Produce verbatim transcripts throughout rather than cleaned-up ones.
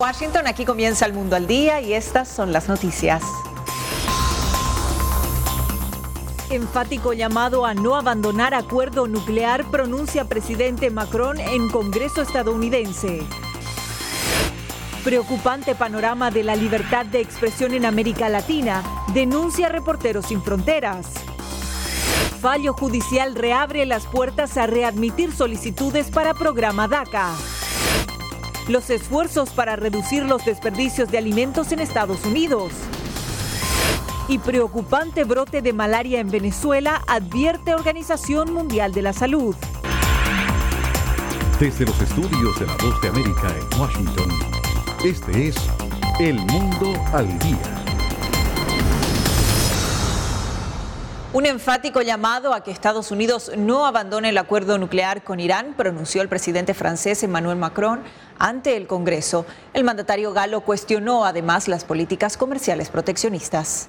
Washington, aquí comienza El Mundo al Día y estas son las noticias. Enfático llamado a no abandonar acuerdo nuclear pronuncia presidente Macron en Congreso estadounidense. Preocupante panorama de la libertad de expresión en América Latina, denuncia Reporteros Sin Fronteras. Fallo judicial reabre las puertas a readmitir solicitudes para programa DACA. Los esfuerzos para reducir los desperdicios de alimentos en Estados Unidos. Y preocupante brote de malaria en Venezuela, advierte Organización Mundial de la Salud. Desde los estudios de La Voz de América en Washington, este es El Mundo al Día. Un enfático llamado a que Estados Unidos no abandone el acuerdo nuclear con Irán pronunció el presidente francés Emmanuel Macron ante el Congreso. El mandatario galo cuestionó además las políticas comerciales proteccionistas.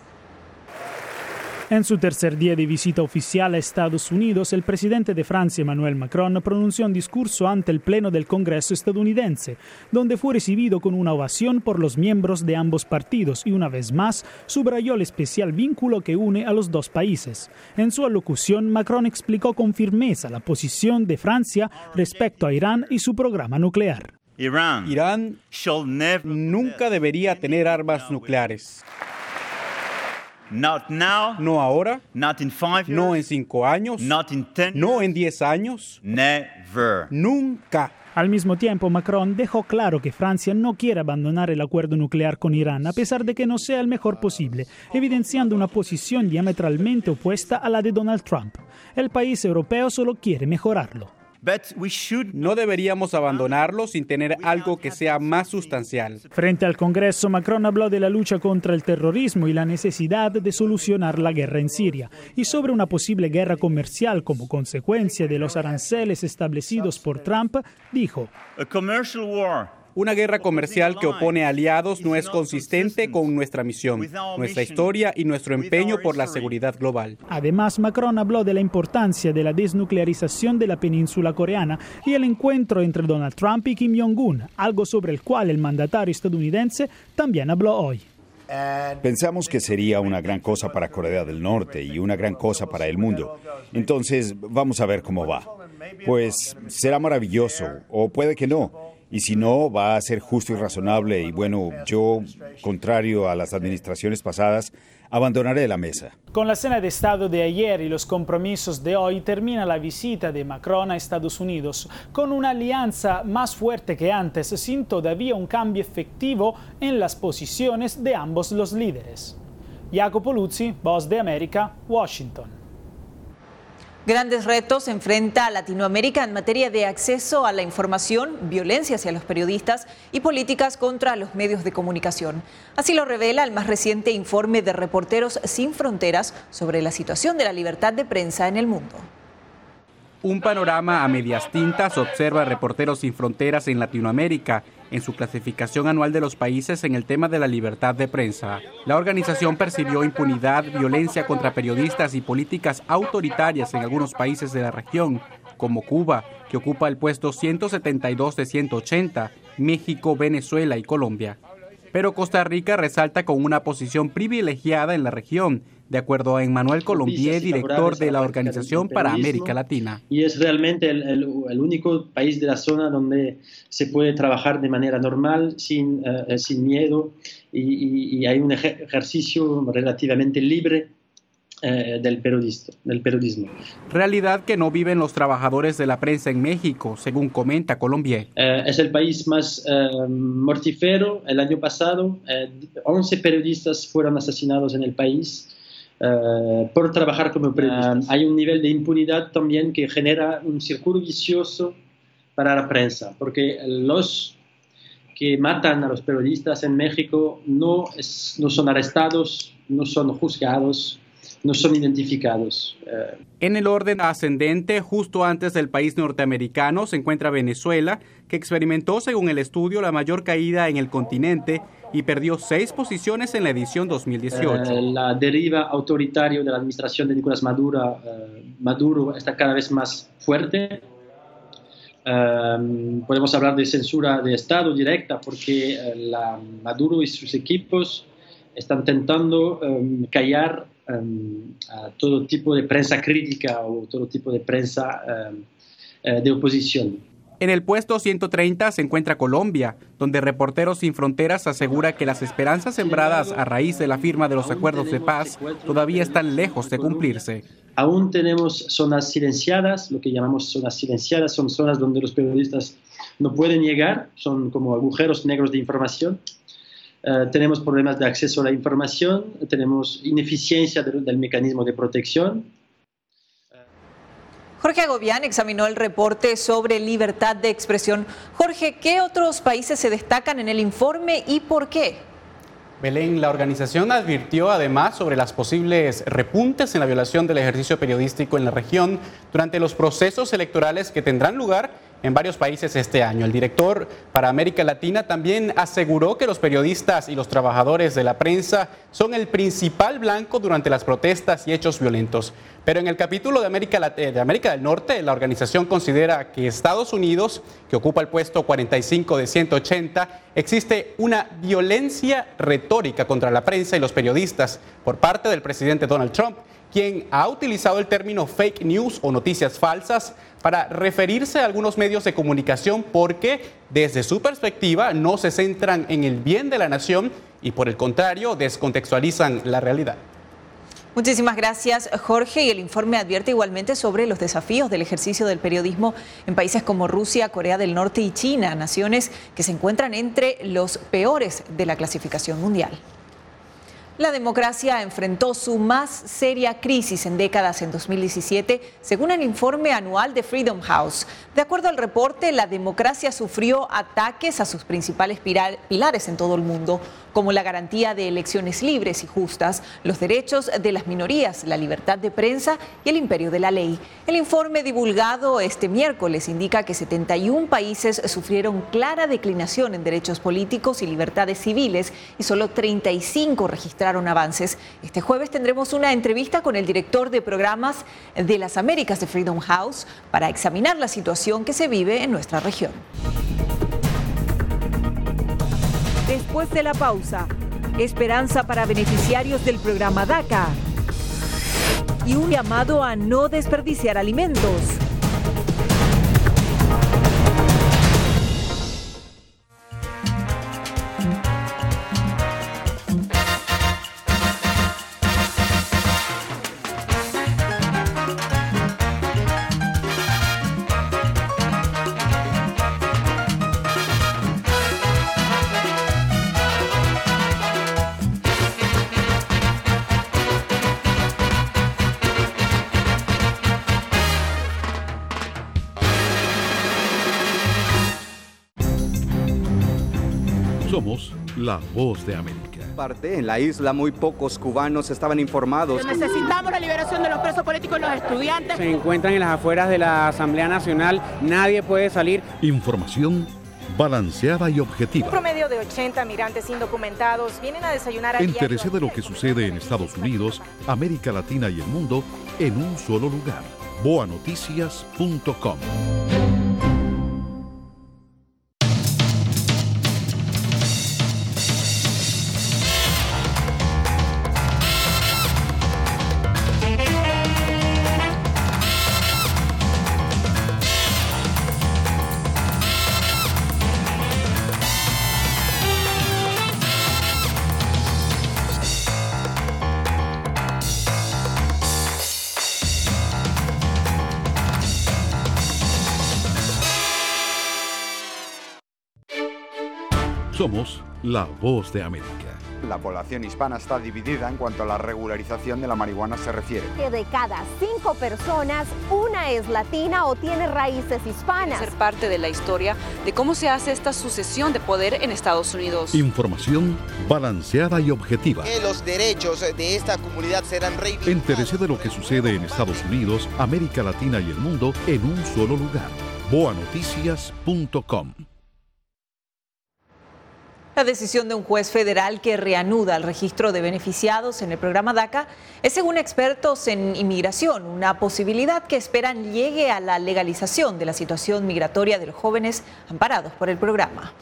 En su tercer día de visita oficial a Estados Unidos, el presidente de Francia, Emmanuel Macron, pronunció un discurso ante el Pleno del Congreso estadounidense, donde fue recibido con una ovación por los miembros de ambos partidos y una vez más subrayó el especial vínculo que une a los dos países. En su alocución, Macron explicó con firmeza la posición de Francia respecto a Irán y su programa nuclear. Irán nunca debería tener armas nucleares. Not now, no ahora, not in five years, no en cinco años, not in ten no years, en diez años, never. Nunca. Al mismo tiempo, Macron dejó claro que Francia no quiere abandonar el acuerdo nuclear con Irán, a pesar de que no sea el mejor posible, evidenciando una posición diametralmente opuesta a la de Donald Trump. El país europeo solo quiere mejorarlo. No deberíamos abandonarlo sin tener algo que sea más sustancial. Frente al Congreso, Macron habló de la lucha contra el terrorismo y la necesidad de solucionar la guerra en Siria, y sobre una posible guerra comercial como consecuencia de los aranceles establecidos por Trump, dijo: Una guerra comercial que opone aliados no es consistente con nuestra misión, nuestra historia y nuestro empeño por la seguridad global. Además, Macron habló de la importancia de la desnuclearización de la península coreana y el encuentro entre Donald Trump y Kim Jong-un, algo sobre el cual el mandatario estadounidense también habló hoy. Pensamos que sería una gran cosa para Corea del Norte y una gran cosa para el mundo. Entonces, vamos a ver cómo va. Pues será maravilloso, o puede que no. Y si no, va a ser justo y razonable. Y bueno, yo, contrario a las administraciones pasadas, abandonaré la mesa. Con la cena de Estado de ayer y los compromisos de hoy, termina la visita de Macron a Estados Unidos con una alianza más fuerte que antes, sin todavía un cambio efectivo en las posiciones de ambos los líderes. Jacopo Luzzi, Voz de América, Washington. Grandes retos enfrenta Latinoamérica en materia de acceso a la información, violencia hacia los periodistas y políticas contra los medios de comunicación. Así lo revela el más reciente informe de Reporteros Sin Fronteras sobre la situación de la libertad de prensa en el mundo. Un panorama a medias tintas observa Reporteros Sin Fronteras en Latinoamérica en su clasificación anual de los países en el tema de la libertad de prensa. La organización percibió impunidad, violencia contra periodistas y políticas autoritarias en algunos países de la región, como Cuba, que ocupa el puesto ciento setenta y dos de ciento ochenta, México, Venezuela y Colombia. Pero Costa Rica resalta con una posición privilegiada en la región, de acuerdo a Emmanuel Colombier, director de la Organización para América Latina. Y es realmente el, el, el único país de la zona donde se puede trabajar de manera normal, sin, uh, sin miedo, y, y, y hay un ejercicio relativamente libre uh, del, periodista, del periodismo. Realidad que no viven los trabajadores de la prensa en México, según comenta Colombier. Uh, es el país más uh, mortífero. El año pasado, uh, once periodistas fueron asesinados en el país. Uh, por trabajar como periodistas. Uh, hay un nivel de impunidad también que genera un círculo vicioso para la prensa, porque los que matan a los periodistas en México no, es, no son arrestados, no son juzgados, no son identificados. Uh, en el orden ascendente, justo antes del país norteamericano, se encuentra Venezuela, que experimentó, según el estudio, la mayor caída en el continente y perdió seis posiciones en la edición dos mil dieciocho. Uh, la deriva autoritaria de la administración de Nicolás Maduro, uh, Maduro está cada vez más fuerte. Um, podemos hablar de censura de Estado directa porque uh, la Maduro y sus equipos están intentando um, callar um, a todo tipo de prensa crítica o todo tipo de prensa um, uh, de oposición. En el puesto ciento treinta se encuentra Colombia, donde Reporteros Sin Fronteras asegura que las esperanzas sembradas a raíz de la firma de los acuerdos de paz todavía están lejos de cumplirse. Aún tenemos zonas silenciadas, lo que llamamos zonas silenciadas, son zonas donde los periodistas no pueden llegar, son como agujeros negros de información. Uh, tenemos problemas de acceso a la información, tenemos ineficiencia del, del mecanismo de protección. Jorge Agobián examinó el reporte sobre libertad de expresión. Jorge, ¿qué otros países se destacan en el informe y por qué? Belén, la organización advirtió además sobre las posibles repuntes en la violación del ejercicio periodístico en la región durante los procesos electorales que tendrán lugar en varios países este año. El director para América Latina también aseguró que los periodistas y los trabajadores de la prensa son el principal blanco durante las protestas y hechos violentos. Pero en el capítulo de América, de América del Norte, la organización considera que Estados Unidos, que ocupa el puesto cuarenta y cinco de ciento ochenta, existe una violencia retórica contra la prensa y los periodistas por parte del presidente Donald Trump, quien ha utilizado el término fake news o noticias falsas para referirse a algunos medios de comunicación porque, desde su perspectiva, no se centran en el bien de la nación y, por el contrario, descontextualizan la realidad. Muchísimas gracias, Jorge. Y el informe advierte igualmente sobre los desafíos del ejercicio del periodismo en países como Rusia, Corea del Norte y China, naciones que se encuentran entre los peores de la clasificación mundial. La democracia enfrentó su más seria crisis en décadas en dos mil diecisiete, según el informe anual de Freedom House. De acuerdo al reporte, la democracia sufrió ataques a sus principales pilares en todo el mundo, como la garantía de elecciones libres y justas, los derechos de las minorías, la libertad de prensa y el imperio de la ley. El informe divulgado este miércoles indica que setenta y un países sufrieron clara declinación en derechos políticos y libertades civiles y solo treinta y cinco registraron avances. Este jueves tendremos una entrevista con el director de programas de las Américas de Freedom House para examinar la situación que se vive en nuestra región. Después de la pausa, esperanza para beneficiarios del programa DACA y un llamado a no desperdiciar alimentos. Somos la voz de América. Parte en la isla muy pocos cubanos estaban informados. Necesitamos la liberación de los presos políticos y los estudiantes. Se encuentran en las afueras de la Asamblea Nacional, nadie puede salir. Información balanceada y objetiva. Un promedio de ochenta migrantes indocumentados vienen a desayunar a Entérese de lo que sucede en Estados Unidos, América Latina y el mundo en un solo lugar. boa noticias punto com. Somos la voz de América. La población hispana está dividida en cuanto a la regularización de la marihuana se refiere. Que de cada cinco personas, una es latina o tiene raíces hispanas. Ser parte de la historia de cómo se hace esta sucesión de poder en Estados Unidos. Información balanceada y objetiva. Que los derechos de esta comunidad serán reivindicados. Entérese de lo que sucede en Estados Unidos, América Latina y el mundo en un solo lugar. boa noticias punto com. La decisión de un juez federal que reanuda el registro de beneficiados en el programa DACA es, según expertos en inmigración, una posibilidad que esperan llegue a la legalización de la situación migratoria de los jóvenes amparados por el programa.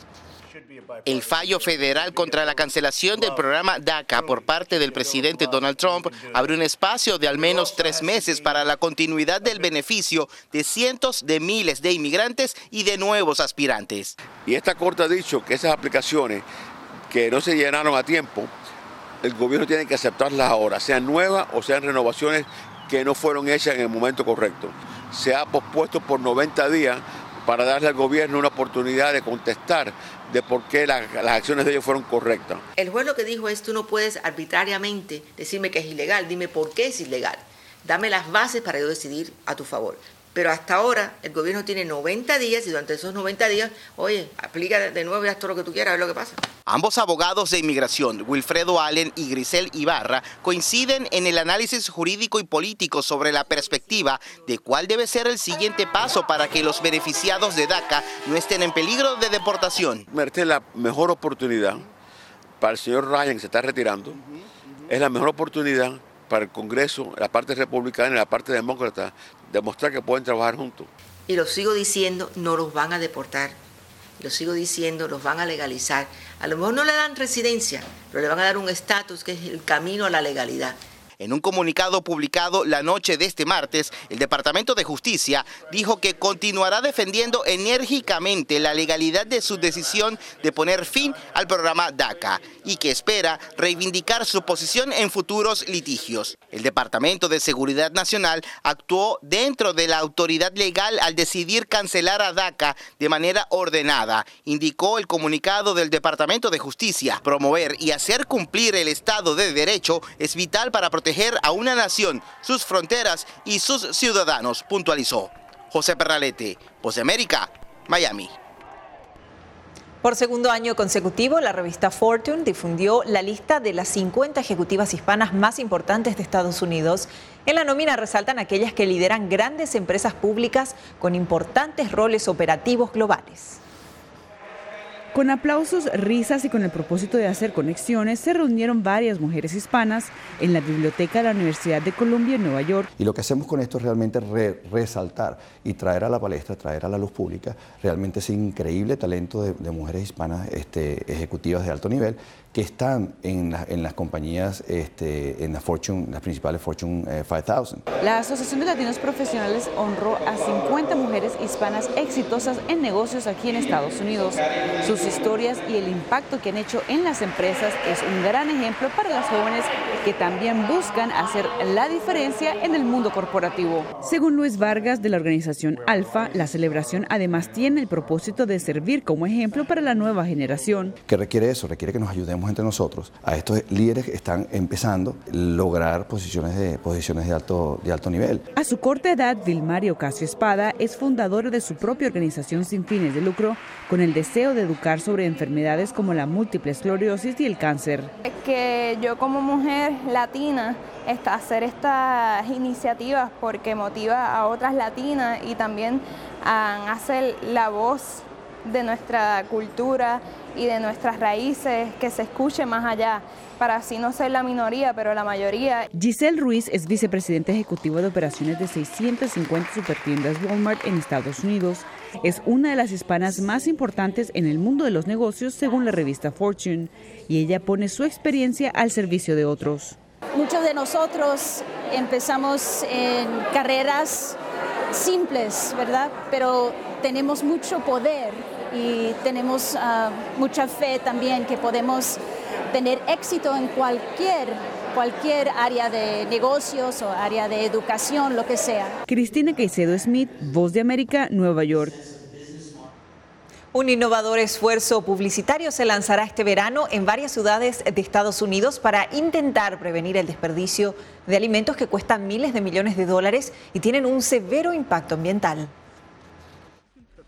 El fallo federal contra la cancelación del programa DACA por parte del presidente Donald Trump abre un espacio de al menos tres meses para la continuidad del beneficio de cientos de miles de inmigrantes y de nuevos aspirantes. Y esta corte ha dicho que esas aplicaciones que no se llenaron a tiempo, el gobierno tiene que aceptarlas ahora, sean nuevas o sean renovaciones que no fueron hechas en el momento correcto. Se ha pospuesto por noventa días para darle al gobierno una oportunidad de contestar de por qué la, las acciones de ellos fueron correctas. El juez lo que dijo es: tú no puedes arbitrariamente decirme que es ilegal, dime por qué es ilegal. Dame las bases para yo decidir a tu favor. Pero hasta ahora el gobierno tiene noventa días y durante esos noventa días, oye, aplica de nuevo y haz todo lo que tú quieras, a ver lo que pasa. Ambos abogados de inmigración, Wilfredo Allen y Grisel Ibarra, coinciden en el análisis jurídico y político sobre la perspectiva de cuál debe ser el siguiente paso para que los beneficiados de DACA no estén en peligro de deportación. Esta es la mejor oportunidad para el señor Ryan, que se está retirando. Es la mejor oportunidad para el Congreso, la parte republicana y la parte demócrata, demostrar que pueden trabajar juntos. Y lo sigo diciendo, no los van a deportar. Lo sigo diciendo, los van a legalizar. A lo mejor no le dan residencia, pero le van a dar un estatus que es el camino a la legalidad. En un comunicado publicado la noche de este martes, el Departamento de Justicia dijo que continuará defendiendo enérgicamente la legalidad de su decisión de poner fin al programa DACA y que espera reivindicar su posición en futuros litigios. El Departamento de Seguridad Nacional actuó dentro de la autoridad legal al decidir cancelar a DACA de manera ordenada, indicó el comunicado del Departamento de Justicia. Promover y hacer cumplir el Estado de Derecho es vital para proteger a una nación, sus fronteras y sus ciudadanos, puntualizó. José Perralete, Voz de América, Miami. Por segundo año consecutivo, la revista Fortune difundió la lista de las cincuenta ejecutivas hispanas más importantes de Estados Unidos. En la nómina resaltan aquellas que lideran grandes empresas públicas con importantes roles operativos globales. Con aplausos, risas y con el propósito de hacer conexiones, se reunieron varias mujeres hispanas en la biblioteca de la Universidad de Columbia en Nueva York. Y lo que hacemos con esto es realmente re resaltar y traer a la palestra, traer a la luz pública realmente ese increíble talento de, de mujeres hispanas este, ejecutivas de alto nivel que están en, la, en las compañías, este, en la Fortune, las principales Fortune eh, cinco mil. La Asociación de Latinos Profesionales honró a cincuenta mujeres hispanas exitosas en negocios aquí en Estados Unidos. Sus historias y el impacto que han hecho en las empresas es un gran ejemplo para las jóvenes que también buscan hacer la diferencia en el mundo corporativo. Según Luis Vargas de la organización Alfa, la celebración además tiene el propósito de servir como ejemplo para la nueva generación. ¿Qué requiere eso? Requiere que nos ayudemos entre nosotros a estos líderes que están empezando a lograr posiciones de, posiciones de, alto, de alto nivel. A su corta edad, Vilmario Ocasio Espada es fundadora de su propia organización sin fines de lucro con el deseo de educar sobre enfermedades como la múltiple esclerosis y el cáncer. Que yo como mujer latina está hacer estas iniciativas porque motiva a otras latinas y también a hacer la voz de nuestra cultura y de nuestras raíces, que se escuche más allá, para así no ser la minoría, pero la mayoría. Giselle Ruiz es vicepresidenta ejecutiva de operaciones de seiscientas cincuenta supertiendas Walmart en Estados Unidos. Es una de las hispanas más importantes en el mundo de los negocios, según la revista Fortune, y ella pone su experiencia al servicio de otros. Muchos de nosotros empezamos en carreras simples, ¿verdad? Pero tenemos mucho poder y tenemos uh, mucha fe también que podemos tener éxito en cualquier, cualquier área de negocios o área de educación, lo que sea. Cristina Caicedo Smith, Voz de América, Nueva York. Un innovador esfuerzo publicitario se lanzará este verano en varias ciudades de Estados Unidos para intentar prevenir el desperdicio de alimentos que cuestan miles de millones de dólares y tienen un severo impacto ambiental.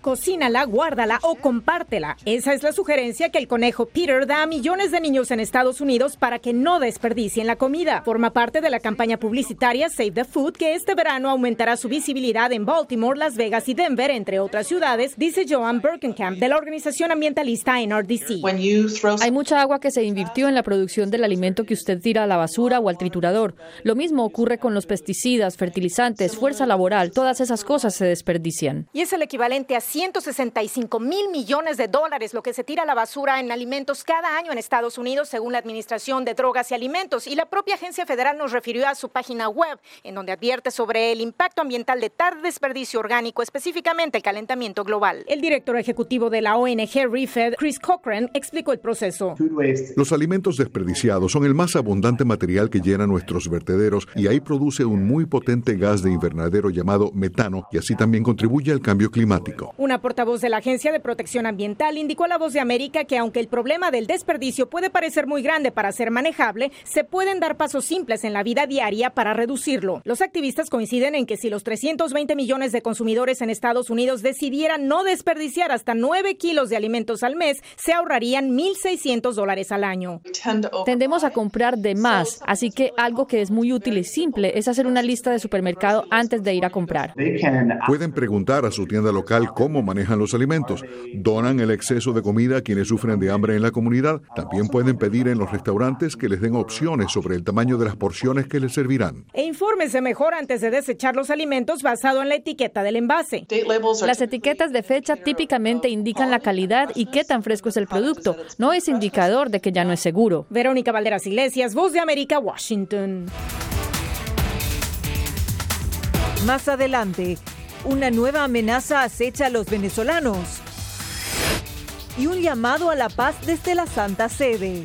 cocínala, guárdala o compártela. Esa es la sugerencia que el conejo Peter da a millones de niños en Estados Unidos para que no desperdicien la comida. Forma parte de la campaña publicitaria Save the Food, que este verano aumentará su visibilidad en Baltimore, Las Vegas y Denver, entre otras ciudades, dice Joan Berkenkamp de la organización ambientalista N R D C. Hay mucha agua que se invirtió en la producción del alimento que usted tira a la basura o al triturador. Lo mismo ocurre con los pesticidas, fertilizantes, fuerza laboral, todas esas cosas se desperdician. Y es el equivalente a ciento sesenta y cinco mil millones de dólares lo que se tira a la basura en alimentos cada año en Estados Unidos, según la Administración de Drogas y Alimentos. Y la propia agencia federal nos refirió a su página web, en donde advierte sobre el impacto ambiental de tal desperdicio orgánico, específicamente el calentamiento global. El director ejecutivo de la O N G ReFed, Chris Cochran, explicó el proceso. Los alimentos desperdiciados son el más abundante material que llena nuestros vertederos y ahí produce un muy potente gas de invernadero llamado metano y así también contribuye al cambio climático. Una portavoz de la Agencia de Protección Ambiental indicó a La Voz de América que aunque el problema del desperdicio puede parecer muy grande para ser manejable, se pueden dar pasos simples en la vida diaria para reducirlo. Los activistas coinciden en que si los trescientos veinte millones de consumidores en Estados Unidos decidieran no desperdiciar hasta nueve kilos de alimentos al mes, se ahorrarían mil seiscientos dólares al año. Tendemos a comprar de más, así que algo que es muy útil y simple es hacer una lista de supermercado antes de ir a comprar. Pueden preguntar a su tienda local cómo manejan los alimentos. Donan el exceso de comida a quienes sufren de hambre en la comunidad. También pueden pedir en los restaurantes que les den opciones sobre el tamaño de las porciones que les servirán. E infórmese mejor antes de desechar los alimentos basado en la etiqueta del envase. Las etiquetas de fecha típicamente indican la calidad y qué tan fresco es el producto. No es indicador de que ya no es seguro. Verónica Valderas Iglesias, Voz de América, Washington. Más adelante, una nueva amenaza acecha a los venezolanos y un llamado a la paz desde la Santa Sede.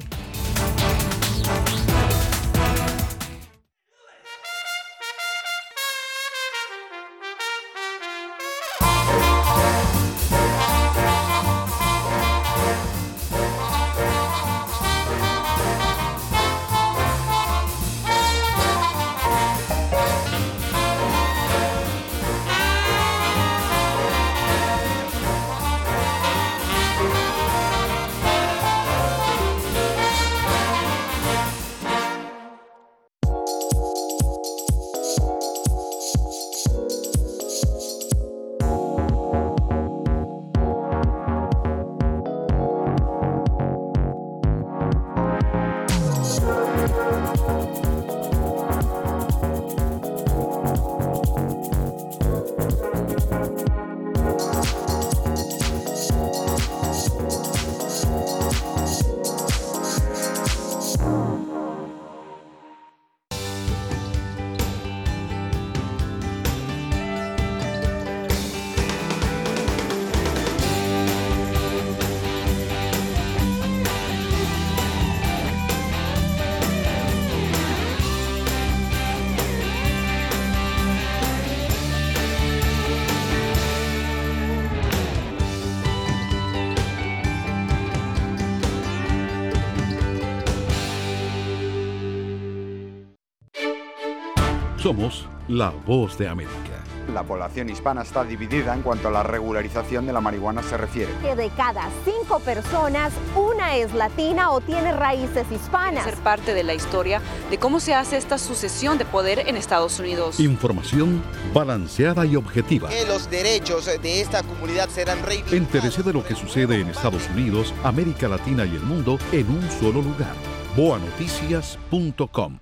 Somos la Voz de América. La población hispana está dividida en cuanto a la regularización de la marihuana se refiere. Que de cada cinco personas, una es latina o tiene raíces hispanas. Ser parte de la historia de cómo se hace esta sucesión de poder en Estados Unidos. Información balanceada y objetiva. Que los derechos de esta comunidad serán reivindicados. Entérese de lo que sucede en Estados Unidos, América Latina y el mundo en un solo lugar. boa noticias punto com.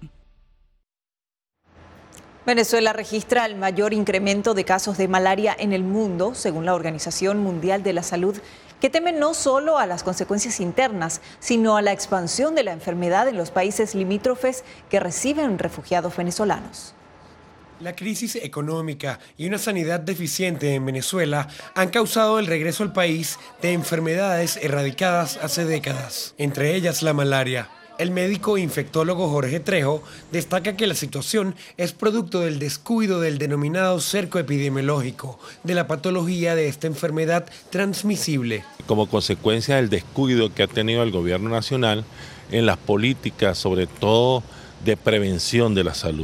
Venezuela registra el mayor incremento de casos de malaria en el mundo, según la Organización Mundial de la Salud, que teme no solo a las consecuencias internas, sino a la expansión de la enfermedad en los países limítrofes que reciben refugiados venezolanos. La crisis económica y una sanidad deficiente en Venezuela han causado el regreso al país de enfermedades erradicadas hace décadas, entre ellas la malaria. El médico infectólogo Jorge Trejo destaca que la situación es producto del descuido del denominado cerco epidemiológico de la patología de esta enfermedad transmisible. Como consecuencia del descuido que ha tenido el gobierno nacional en las políticas, sobre todo de prevención de la salud.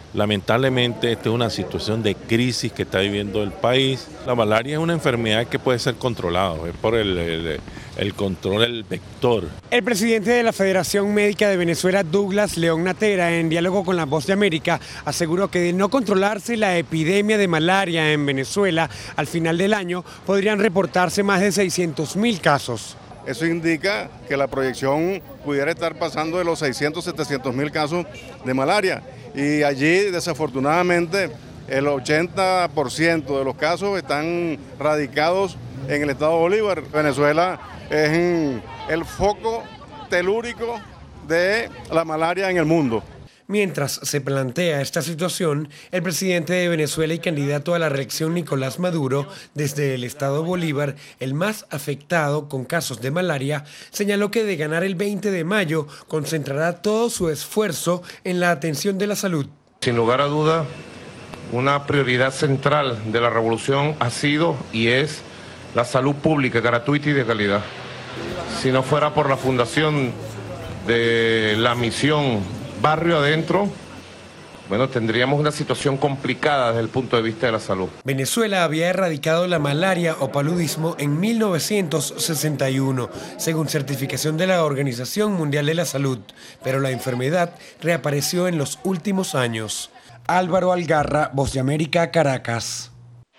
Lamentablemente, esta es una situación de crisis que está viviendo el país. La malaria es una enfermedad que puede ser controlada, es por el, el, el control del vector. El presidente de la Federación Médica de Venezuela, Douglas León Natera, en diálogo con La Voz de América, aseguró que de no controlarse la epidemia de malaria en Venezuela, al final del año podrían reportarse más de seiscientos mil casos. Eso indica que la proyección pudiera estar pasando de los seiscientos, setecientos mil casos de malaria. Y allí, desafortunadamente, el ochenta por ciento de los casos están radicados en el estado Bolívar. Venezuela es el foco telúrico de la malaria en el mundo. Mientras se plantea esta situación, el presidente de Venezuela y candidato a la reelección Nicolás Maduro, desde el estado Bolívar, el más afectado con casos de malaria, señaló que de ganar el veinte de mayo concentrará todo su esfuerzo en la atención de la salud. Sin lugar a duda, una prioridad central de la revolución ha sido y es la salud pública, gratuita y de calidad. Si no fuera por la fundación de la misión Barrio Adentro, bueno, tendríamos una situación complicada desde el punto de vista de la salud. Venezuela había erradicado la malaria o paludismo en mil novecientos sesenta y uno, según certificación de la Organización Mundial de la Salud, pero la enfermedad reapareció en los últimos años. Álvaro Algarra, Voz de América, Caracas.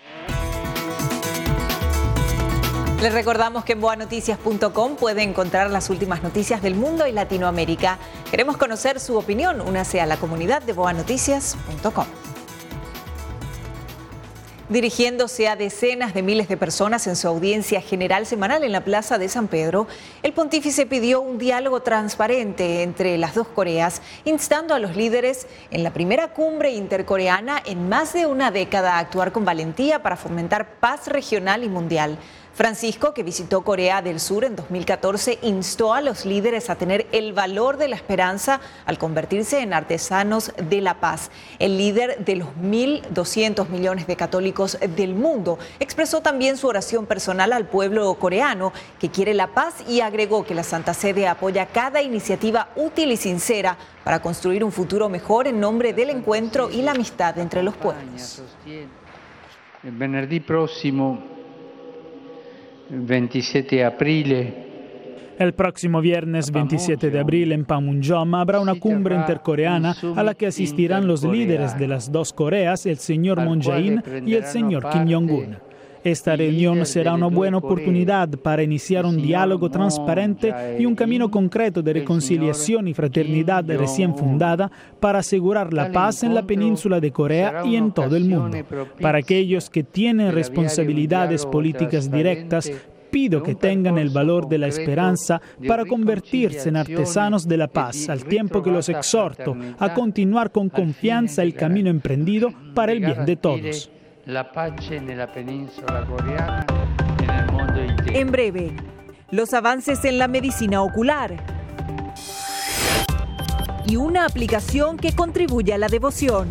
Les recordamos que en boa noticias punto com puede encontrar las últimas noticias del mundo y Latinoamérica. Queremos conocer su opinión. Únase a la comunidad de boa noticias punto com. Dirigiéndose a decenas de miles de personas en su audiencia general semanal en la Plaza de San Pedro, el pontífice pidió un diálogo transparente entre las dos Coreas, instando a los líderes en la primera cumbre intercoreana en más de una década a actuar con valentía para fomentar paz regional y mundial. Francisco, que visitó Corea del Sur en dos mil catorce, instó a los líderes a tener el valor de la esperanza al convertirse en artesanos de la paz. El líder de los mil doscientos millones de católicos del mundo expresó también su oración personal al pueblo coreano, que quiere la paz, y agregó que la Santa Sede apoya cada iniciativa útil y sincera para construir un futuro mejor en nombre del encuentro y la amistad entre los pueblos. El venerdì próximo veintisiete de abril. El próximo viernes veintisiete de abril en Panmunjom habrá una cumbre intercoreana a la que asistirán los líderes de las dos Coreas, el señor Moon Jae-in y el señor Kim Jong-un. Esta reunión será una buena oportunidad para iniciar un diálogo transparente y un camino concreto de reconciliación y fraternidad recién fundada para asegurar la paz en la península de Corea y en todo el mundo. Para aquellos que tienen responsabilidades políticas directas, pido que tengan el valor de la esperanza para convertirse en artesanos de la paz, al tiempo que los exhorto a continuar con confianza el camino emprendido para el bien de todos. La pace en la península coreana, en el mundo entero. En breve, los avances en la medicina ocular y una aplicación que contribuye a la devoción.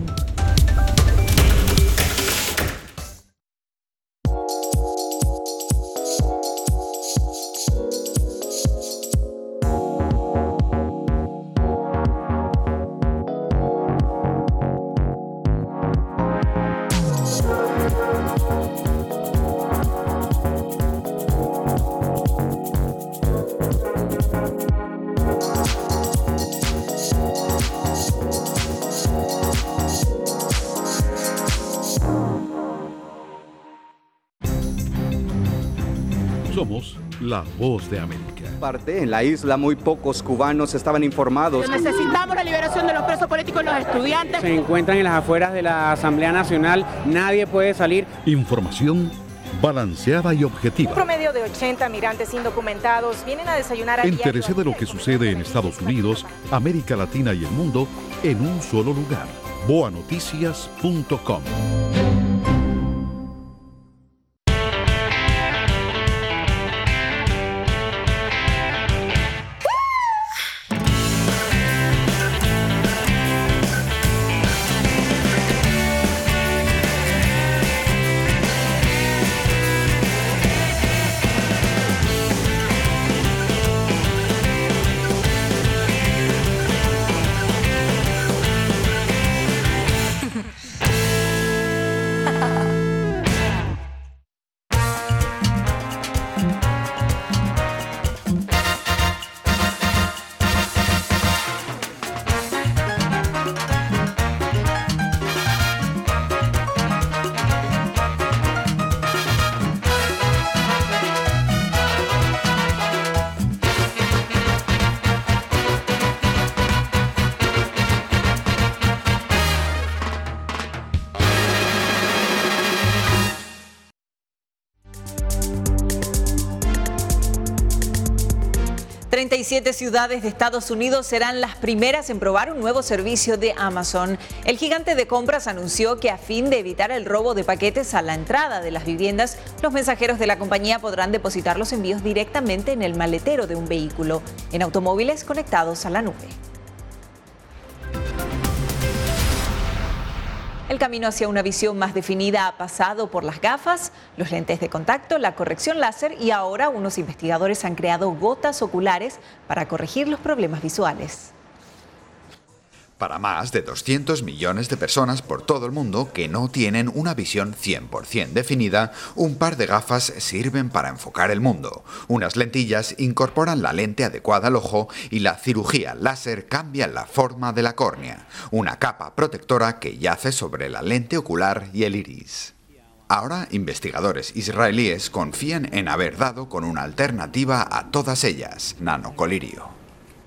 Somos la Voz de América. Parte en la isla muy pocos cubanos estaban informados. Necesitamos la liberación de los presos políticos y los estudiantes. Se encuentran en las afueras de la Asamblea Nacional, nadie puede salir. Información balanceada y objetiva. Un promedio de ochenta migrantes indocumentados vienen a desayunar a Entérese de lo que sucede en Estados Unidos, América Latina y el mundo en un solo lugar. boa noticias punto com. treinta y siete ciudades de Estados Unidos serán las primeras en probar un nuevo servicio de Amazon. El gigante de compras anunció que a fin de evitar el robo de paquetes a la entrada de las viviendas, los mensajeros de la compañía podrán depositar los envíos directamente en el maletero de un vehículo, en automóviles conectados a la nube. El camino hacia una visión más definida ha pasado por las gafas, los lentes de contacto, la corrección láser y ahora unos investigadores han creado gotas oculares para corregir los problemas visuales. Para más de doscientos millones de personas por todo el mundo que no tienen una visión cien por ciento definida, un par de gafas sirven para enfocar el mundo. Unas lentillas incorporan la lente adecuada al ojo y la cirugía láser cambia la forma de la córnea, una capa protectora que yace sobre la lente ocular y el iris. Ahora, investigadores israelíes confían en haber dado con una alternativa a todas ellas, nanocolirio.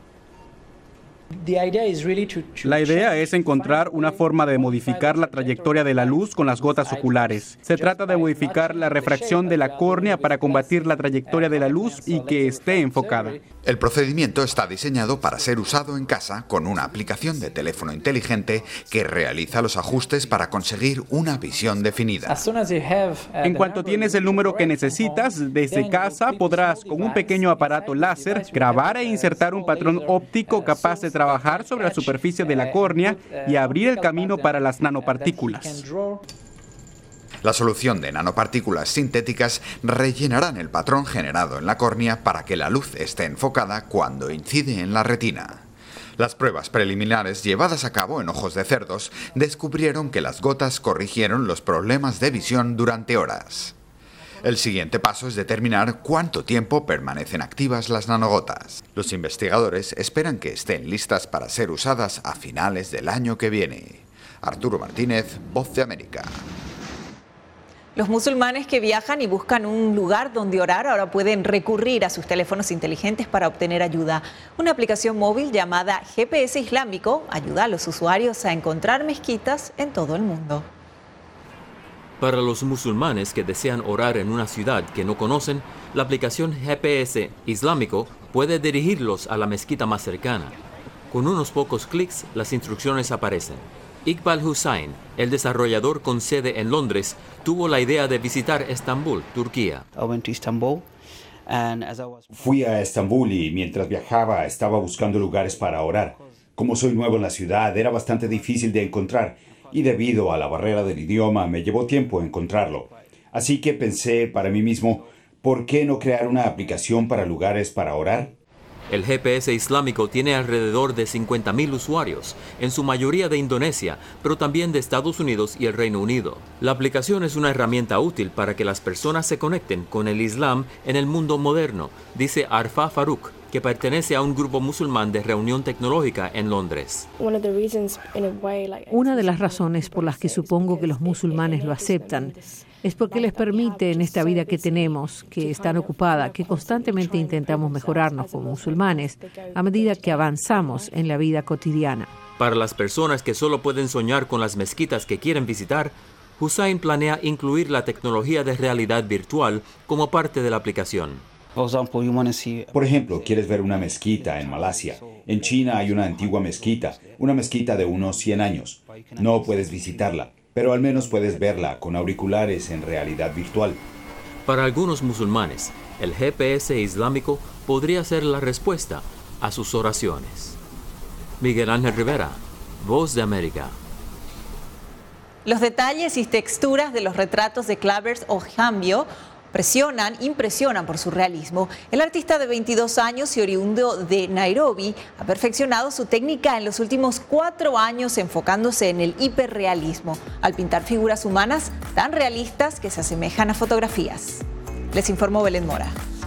La idea es encontrar una forma de modificar la trayectoria de la luz con las gotas oculares. Se trata de modificar la refracción de la córnea para combatir la trayectoria de la luz y que esté enfocada. El procedimiento está diseñado para ser usado en casa con una aplicación de teléfono inteligente que realiza los ajustes para conseguir una visión definida. En cuanto tienes el número que necesitas, desde casa podrás, con un pequeño aparato láser, grabar e insertar un patrón óptico capaz de trabajar sobre la superficie de la córnea y abrir el camino para las nanopartículas. La solución de nanopartículas sintéticas rellenarán el patrón generado en la córnea para que la luz esté enfocada cuando incide en la retina. Las pruebas preliminares llevadas a cabo en ojos de cerdos descubrieron que las gotas corrigieron los problemas de visión durante horas. El siguiente paso es determinar cuánto tiempo permanecen activas las nanogotas. Los investigadores esperan que estén listas para ser usadas a finales del año que viene. Arturo Martínez, Voz de América. Los musulmanes que viajan y buscan un lugar donde orar ahora pueden recurrir a sus teléfonos inteligentes para obtener ayuda. Una aplicación móvil llamada G P S Islámico ayuda a los usuarios a encontrar mezquitas en todo el mundo. Para los musulmanes que desean orar en una ciudad que no conocen, la aplicación G P S Islámico puede dirigirlos a la mezquita más cercana. Con unos pocos clics, las instrucciones aparecen. Iqbal Hussain, el desarrollador con sede en Londres, tuvo la idea de visitar Estambul, Turquía. Fui a Estambul y mientras viajaba estaba buscando lugares para orar. Como soy nuevo en la ciudad, era bastante difícil de encontrar. Y debido a la barrera del idioma me llevó tiempo encontrarlo. Así que pensé para mí mismo, ¿por qué no crear una aplicación para lugares para orar? El G P S Islámico tiene alrededor de cincuenta mil usuarios, en su mayoría de Indonesia, pero también de Estados Unidos y el Reino Unido. La aplicación es una herramienta útil para que las personas se conecten con el Islam en el mundo moderno, dice Arfa Farouk, que pertenece a un grupo musulmán de reunión tecnológica en Londres. Una de las razones por las que supongo que los musulmanes lo aceptan es porque les permite en esta vida que tenemos, que es tan ocupada, que constantemente intentamos mejorarnos como musulmanes a medida que avanzamos en la vida cotidiana. Para las personas que solo pueden soñar con las mezquitas que quieren visitar, Hussain planea incluir la tecnología de realidad virtual como parte de la aplicación. Por ejemplo, quieres ver una mezquita en Malasia. En China hay una antigua mezquita, una mezquita de unos cien años. No puedes visitarla, pero al menos puedes verla con auriculares en realidad virtual. Para algunos musulmanes, el G P S islámico podría ser la respuesta a sus oraciones. Miguel Ángel Rivera, Voz de América. Los detalles y texturas de los retratos de Clavers Ojambio Presionan, impresionan por su realismo. El artista de veintidós años y oriundo de Nairobi ha perfeccionado su técnica en los últimos cuatro años enfocándose en el hiperrealismo, al pintar figuras humanas tan realistas que se asemejan a fotografías. Les informó Belén Mora.